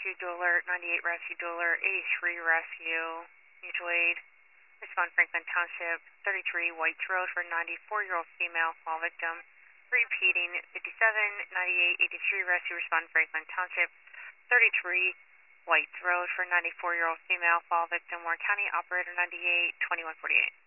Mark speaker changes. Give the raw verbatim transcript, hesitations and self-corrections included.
Speaker 1: rescue dual alert, ninety-eight rescue dual alert, eighty-three rescue, mutual aid. Respond Franklin Township, thirty-three Whites Road for ninety-four-year-old female fall victim. Repeating, fifty-seven, ninety-eight, eighty-three rescue, respond Franklin Township, thirty-three Whites Road for ninety-four-year-old female fall victim. Warren County, operator ninety-eight, twenty-one forty-eight.